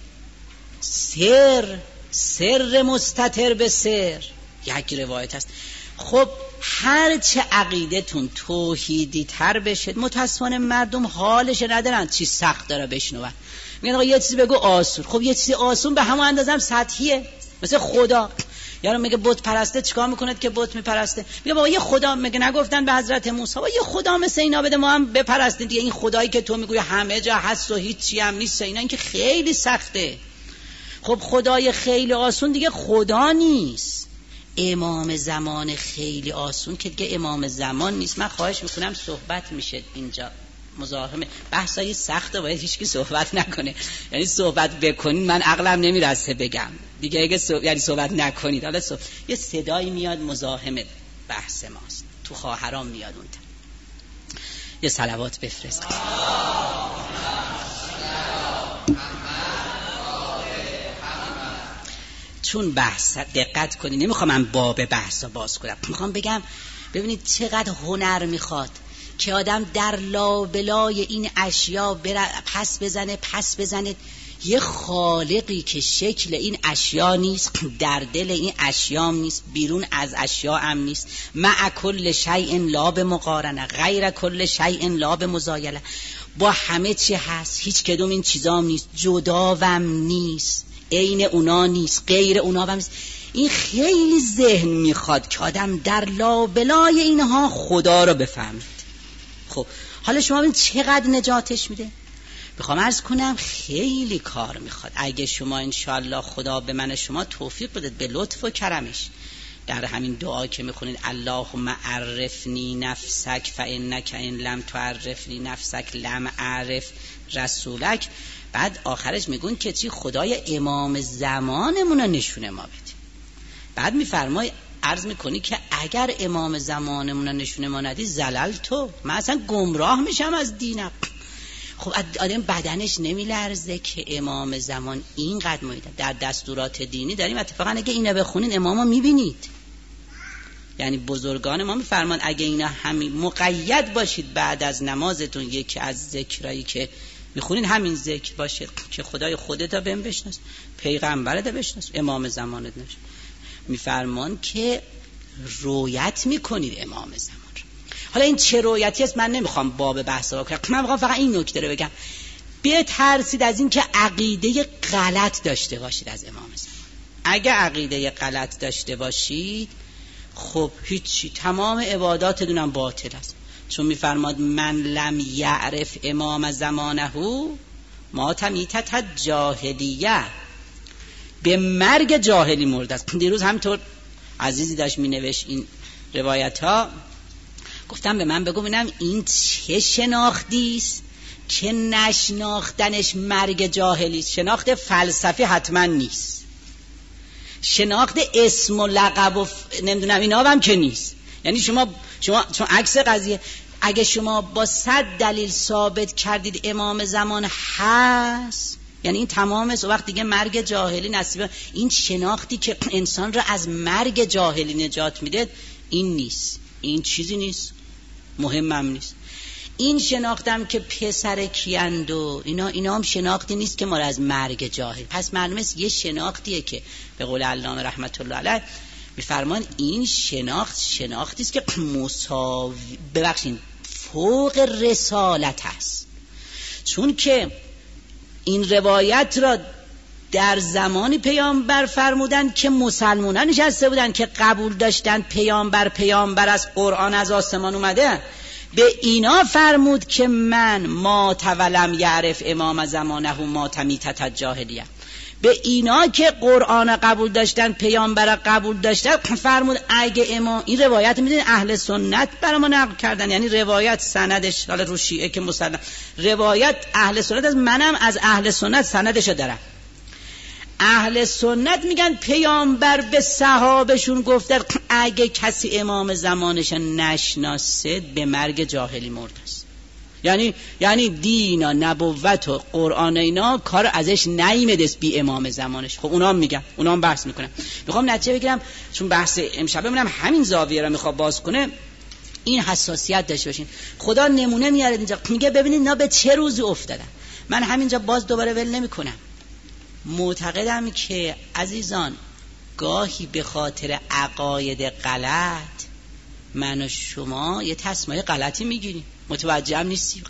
سر مستتر به سر یک روایت است. خب هرچه عقیدتون توحیدی تر بشه، متاسفانه مردم حالش ندارن چی سخت داره بشنون. میگن آقا یه چیزی بگو آسون. خب یه چیزی آسون به همون اندازه هم سطحیه، مثل خدا. یارو میگه بت پرسته چیکار میکنه که بت میپرسته؟ میگه بابا یه خدا، میگه نگفتن به حضرت موسی بابا یه خدا مثل اینا بده ما هم بپرستیم دیگه. این خدایی که تو میگوی همه جا هست و هیچی هم نیست، اینا این که خیلی سخته. خب خدای خیلی آسون دیگه خدا نیست. امام زمان خیلی آسون که دیگه امام زمان نیست. من خواهش میکنم صحبت میشه اینجا مزاحمه بحثای سخته، باید هیچکی صحبت نکنه. یعنی صحبت بکنید من عقلم نمیرسه بگم دیگه. اگه یعنی صحبت نکنید، حالا یه صدایی میاد مزاحم بحث ماست، تو خواهرام میاد اون یه صلوات بفرست. چون بحث دقت کنید، نمیخوام من باب بحثا باز کنم، میخوام بگم ببینید چقدر هنر میخواد که آدم در لابلای این اشیا پس بزنه یه خالقی که شکل این اشیا نیست، در دل این اشیام نیست، بیرون از اشیا هم نیست، مع کل شیء لا بمقارنه غیر کل شیء لا بمزایله، با همه چی هست، هیچ کدوم این چیزام نیست، جداوم نیست، عین اونا نیست، غیر اونا هم نیست. این خیلی ذهن میخواد که آدم در لابلای اینها خدا رو بفهمید. خب حالا شما ببین چقدر نجاتش میده. بخوام عرض کنم خیلی کار میخواد. اگه شما انشاءالله خدا به من شما توفیق بده به لطف و کرمش، در همین دعا که میخونید اللهم عرفنی نفسک فانک ان لم تعرفنی نفسک لم اعرف رسولک، بعد آخرش میگون که چی؟ خدای امام زمانمون رو نشونه ما بده. بعد میفرمای عرض میکنی که اگر امام زمانمون رو نشونه ما ندی زلل تو، من اصلا گمراه میشم از دینم. خب آدم بدنش نمیلرزه که امام زمان اینقدر مویده. در دستورات دینی داریم اتفاقا اگه اینا بخونین امامو میبینید، یعنی بزرگان ما میفرمان اگه اینا همین مقید باشید بعد از نمازتون یکی از ذکرایی که میخونین همین ذکر باشه که خدای خودت رو بهم بشناس، پیغمبرت رو بشناس، امام زمانت نشه، میفرمان که رویت میکنید امام زمان. حالا این چه رویتی است من نمیخوام باب بحث رو کنم، من میخوام فقط این نکته رو بگم، بترسید از این که عقیده غلط داشته باشید از امام زمان. اگه عقیده غلط داشته باشید خب هیچی، تمام عباداتتون هم باطل است. چون میفرماد من لم یعرف امام زمانه مات میتت جاهلیه، به مرگ جاهلی مرده است. دیروز همینطور عزیزی داشت مینوشت این روایت ها، گفتم به من بگو ببینم این چه شناختی است که نشناختنش مرگ جاهلی است. شناخت فلسفی حتما نیست، شناخت اسم و لقب و نمیدونم اینا هم که نیست. یعنی شما چون عکس قضیه، اگه شما با 100 دلیل ثابت کردید امام زمان هست، یعنی این تمام است، وقت دیگه مرگ جاهلی نصیبه. این شناختی که انسان را از مرگ جاهلی نجات میده این نیست، این چیزی نیست، مهمم نیست. این شناختم که پسر کیند و اینا هم شناختی نیست که ما را از مرگ جاهل. پس معلومه یه شناختیه که به قول علامه رحمت الله علیه میفرمان این شناختی است که فوق رسالت است. چون که این روایت را در زمانی پیامبر فرمودن که مسلمانان نشسته بودن که قبول داشتن پیامبر از قرآن از آسمان اومده، به اینا فرمود که من ما تولم یعرف امام زمانه ما تمیتت جاهلیه. به اینا که قرآن قبول داشتن پیامبر قبول داشتن فرمود اگه امام، این روایت میدونید اهل سنت برای ما نقل کردن، یعنی روایت سندش حالا رو شیعه که مسلم، روایت اهل سنت از منم از اهل سنت سندشو دارم. اهل سنت میگن پیامبر به صحابشون گفته اگه کسی امام زمانش نشناسه به مرگ جاهلی مرده است. یعنی دین و نبوت و قرآن اینا کار ازش نیامدست بی امام زمانش. خب اونا میگن، اونا هم بحث میکنن. میخوام نتیجه بگیرم، چون بحث امشب بمونم همین زاویه رو میخوام باز کنه، این حساسیت داشته باشین. خدا نمونه میاره اینجا، میگه ببینید اینا به چه روزی افتادن. من همینجا باز دوباره ول نمیکنم. معتقدم که عزیزان گاهی به خاطر عقاید غلط من و شما یه تصمیم غلطی میگیریم، متوجه هم نیستیم.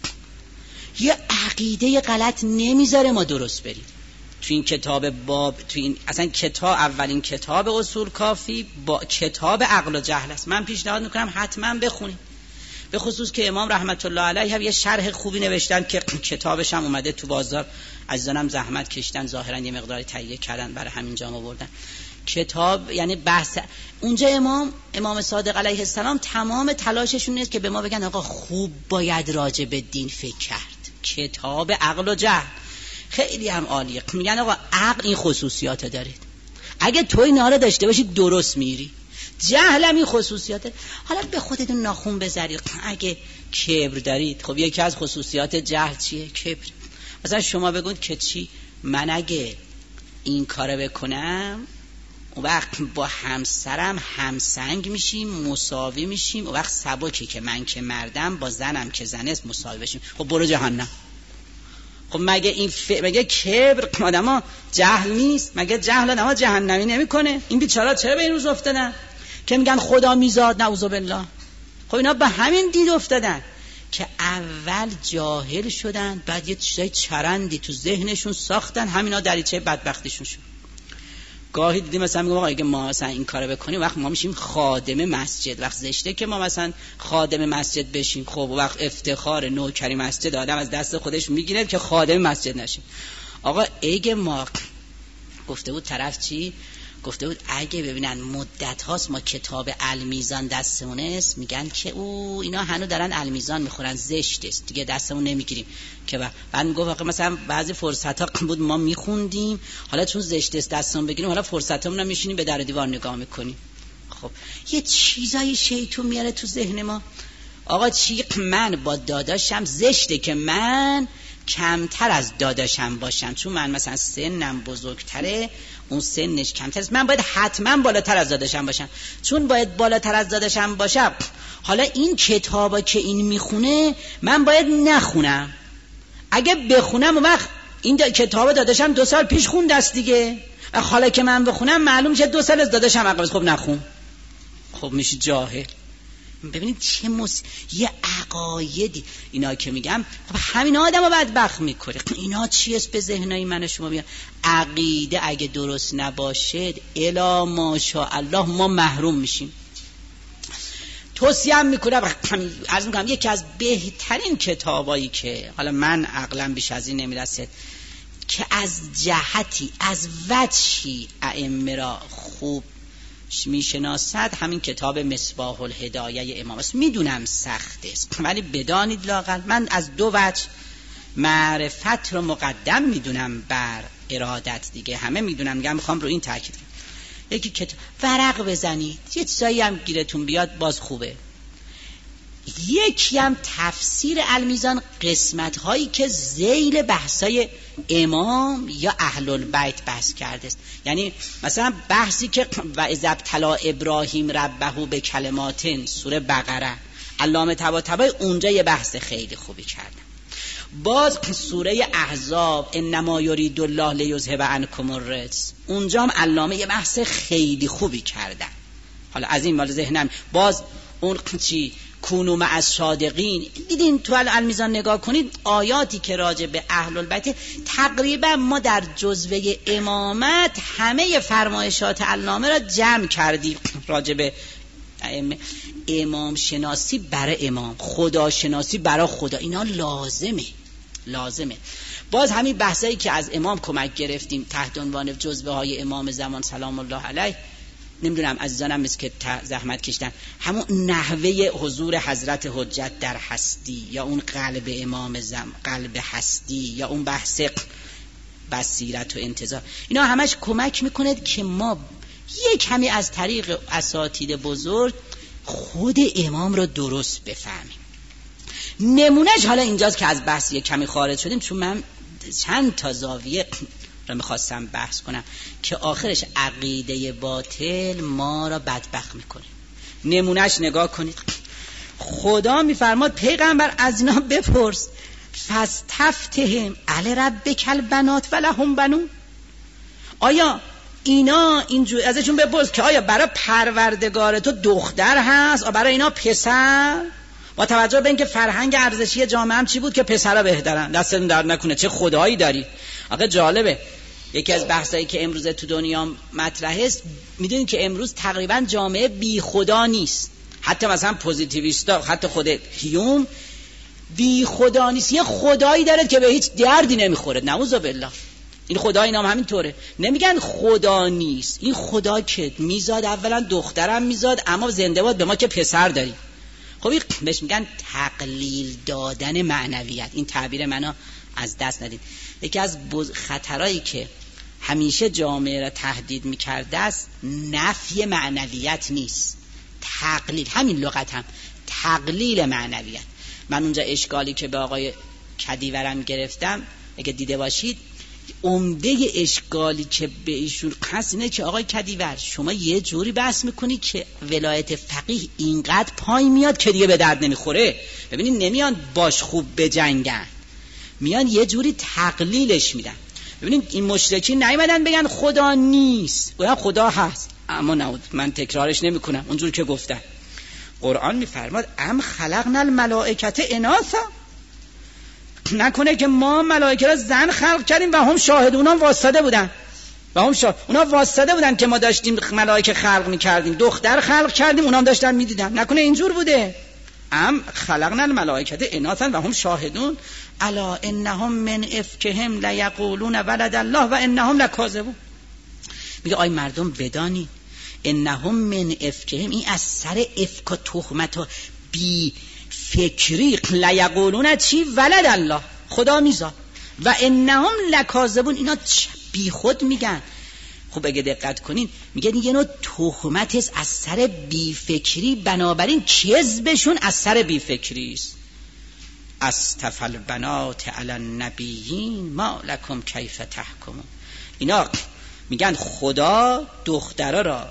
یه عقیده غلط نمیذاره ما درست بریم. تو این کتاب تو این اصلا کتاب، اولین کتاب اصول کافی با کتاب عقل و جهل است. من پیشنهاد میکنم حتما بخونید، به خصوص که امام رحمت الله علیه هم یه شرح خوبی نوشتن که کتابش هم اومده تو بازار، عزیزانم زحمت کشیدن، ظاهرا یه مقداری تهیه کردن برای همین جام آوردن کتاب. یعنی بحث اونجا امام صادق علیه السلام تمام تلاششون نیست که به ما بگن آقا خوب باید راجع به دین فکر کرد. کتاب عقل و جهل خیلی هم عالیه. میگن آقا عقل این خصوصیات دارید، اگه تو اینا رو داشته باشید درست میری. جهل هم این خصوصیات داره. حالا به خودتون ناخون بذارید. اگه کبر دارید، خب یکی از خصوصیات جهل چیه؟ کبر. مثلا شما بگید که چی؟ من اگه این کارو بکنم اون وقت با همسرم همسنگ میشیم، مساوی میشیم، اون وقت سبکی که من که مردم با زنم که زنه است مساوی بشیم. خب برو جهنم. خب مگه این مگه کبر آدما جهل نیست؟ مگه جهل آدما جهنمی نمیکنه؟ این بیچارا چرا به این روز افتادن که میگن خدا میزاد نعوذ بالله؟ خب اینا به همین دید افتادن که اول جاهل شدن، بعد یه چیزای چرندی تو ذهنشون ساختن، همینا دریچه بدبختیشون شد. گاهی دیدیم مثلا میگم آقا اگه ما مثلا این کارو بکنیم وقت ما میشیم خادم مسجد، وقت زشته که ما مثلا خادم مسجد بشیم. خب وقت افتخار نوکری مسجد آدم از دست خودش میگیره که خادم مسجد نشه. آقا اگه ما گفته بود طرف چی؟ گفته بود اگه ببینن مدت هاست ما کتاب المیزان دستمونه است، میگن که اینا هنو دارن المیزان میخورن، زشت است دیگه دستمون نمیگیریم. که بعد میگفت آقا مثلا بعضی فرصت ها بود ما میخوندیم، حالا چون زشت است دستمون بگیریم، حالا فرصتمون رو میشینیم به در دیوار نگاه میکنیم. خب یه چیزای شیطون میاره تو ذهن ما. آقا چی؟ من با داداشم زشته که من کمتر از داداشم باشم، چون من مثلا سنم بزرگتره اون سنش کمتر است، من باید حتما بالاتر از داداشم باشم. چون باید بالاتر از داداشم باشم، حالا این کتابا که این میخونه من باید نخونم. اگه بخونم اون وقت این کتاب داداشم 2 سال پیش خونده است دیگه، و حالا که من بخونم معلوم میشه 2 سال از داداشم عقب است. خب نخون، خب میشه جاهل. ببینید چه یه عقایدی اینا که میگم، خب همین آدمو بدبخت میکنه. اینا چیست به ذهنای من شما میاد؟ عقیده اگه درست نباشه الا ماشاءالله ما محروم میشیم. توصیه میکنم، عرض میکنم یکی از بهترین کتابایی که حالا من عقلم بیش از این نمیرسه که از جهتی، از وجهی ائمه را خوب میشناسد همین کتاب مصباح الهدایه امام است. میدونم سخت است ولی بدانید لااقل من از دو وجه معرفت رو مقدم میدونم بر ارادت دیگه. همه میدونم، میخوام رو این تاکید کنم. یکی کتاب ورق بزنید یه چیزایی هم گیرتون بیاد باز خوبه. یکی هم تفسیر المیزان، قسمت هایی که ذیل بحثای امام یا اهل البیت بحث کرده است. یعنی مثلا بحثی که و اذ ابتلی ابراهیم ربه به کلمات سوره بقره، علامه طباطبایی اونجا یه بحث خیلی خوبی کردن. باز سوره احزاب انما یرید الله لیذهب عنکم الرجس، اونجا هم علامه یه بحث خیلی خوبی کردن. حالا از این مال ذهنم باز اون چی کونو مع الصادقین. دیدین تو المیزان نگاه کنید آیاتی که راجع به اهل البیت، تقریبا ما در جزوه امامت همه فرمایشات علامه را جمع کردیم راجع به امام شناسی برای امام، خدا شناسی برای خدا. اینا لازمه. باز همین بحثایی که از امام کمک گرفتیم تحت عنوان جزوه های امام زمان سلام الله علیه، نمیدونم عزیزانم مثل که زحمت کشتن، همون نحوه حضور حضرت حجت در هستی یا اون قلب امام قلب هستی یا اون بحث بصیرت و انتظار، اینا همش کمک میکنه که ما یک کمی از طریق اساتید بزرگ خود امام رو درست بفهمیم. نمونهش حالا اینجاست که از بحث یک کمی خارج شدیم، چون من چند تا زاویه رو میخواستم بحث کنم که آخرش عقیده باطل ما را بدبخت میکنه. نمونهش نگاه کنید، خدا میفرماد پیغمبر از اینا بپرس فاستفتهم علی ربک البنات ولهم بنون، آیا اینا اینجور ازشون بپرس که آیا برای پروردگار تو دختر هست و برای اینا پسر؟ با توجه به اینکه فرهنگ ارزشی جامعه هم چی بود که پسرا بهترن، دستتون درد نکنه چه خدایی داری. آقا جالبه، یکی از بحثایی که امروز تو دنیا مطرح است، میدونید که امروز تقریبا جامعه بی خدا نیست. حتی مثلا پوزیتیویستا، حتی خود هیوم بی خدا نیست، یه خدایی داره که به هیچ دردی نمیخوره. نعوذ بالله. این خدا اینام همین طوره، نمیگن خدا نیست. این خدا که میزاد اولا دخترم میزاد، اما زنده باد به ما که پسر داریم. خب بهش میگن تقلیل دادن معنویت. این تعبیر منو از دست ندید. یکی از خطرایی که همیشه جامعه را تهدید میکرده است نفی معنویت نیست، تقلیل. همین لغت هم تقلیل معنویت. من اونجا اشکالی که به آقای کدیورم گرفتم اگه دیده باشید، عمده اشکالی که به ایشون هست اینه که آقای کدیور شما یه جوری بحث میکنی که ولایت فقیه اینقدر پای میاد که دیگه به درد نمیخوره. ببینید نمیان باش خوب بجنگن، میان یه جوری تقلیلش میدن. ببینید این مشرکین نیومدن بگن خدا نیست، گویا خدا هست، اما نه، من تکرارش نمیکنم، اونجور که گفتن قرآن میفرماد ام خلقنا الملائکه اناثا، نکنه که ما ملائکه را زن خلق کردیم و هم شاهدون، اونا واسطه بودن و هم اونا واسطه بودن که ما داشتیم ملائکه خلق میکردیم، دختر خلق کردیم اونا هم داشتن میدیدن. نکنه اینجور بوده؟ ام خلقنا الملائکه اناثا و هم شاهدون الا انهم من افکهم لیقولون ولد الله و انهم لکاذبون. میگه آی مردم بدانی انهم من افکهم، این از سر افک و تهمت و بی فکری، لیقولون چی؟ ولد الله، خدا میزاد، و انهم لکاذبون، اینا بی خود میگن. خب اگه دقت کنین میگه یه نوع تهمت است از سر بی فکری، بنابراین کذبشون از سر بی فکری است. اصطفى البنات علی النبیین ما لکم کیف تحکمون. اینا میگن خدا دخترا را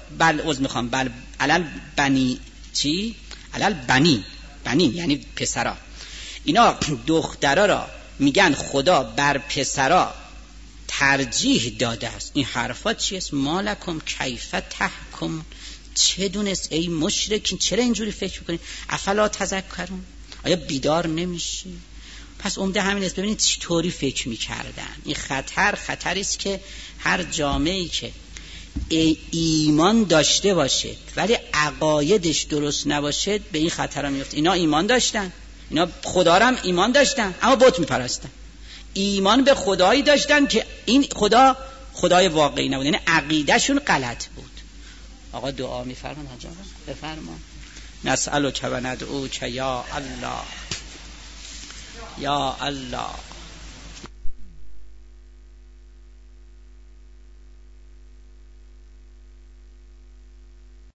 علل بنی چی؟ علل بنی یعنی پسرا. اینا دخترا را میگن خدا بر پسرا ترجیح داده است. این حرفات چیست؟ ما لکم کیف تحکمون، چه دونست ای مشرکین چرا اینجوری فکر میکنین؟ افلا تذکرون، آیا بیدار نمیشی؟ پس عمده همین است. ببینید چطوری فکر میکردن. این خطری است که هر جامعه‌ای که ایمان داشته باشه ولی عقایدش درست نباشه به این خطر میفته. اینا ایمان داشتن، اینا خدا را هم ایمان داشتن اما بت میپرستن. ایمان به خدایی داشتن که این خدا خدای واقعی نبود، یعنی عقیدهشون غلط بود. آقا دعا میفرمان حاج آقا بفرمان. نسألک و ندعوک یا الله یا الله.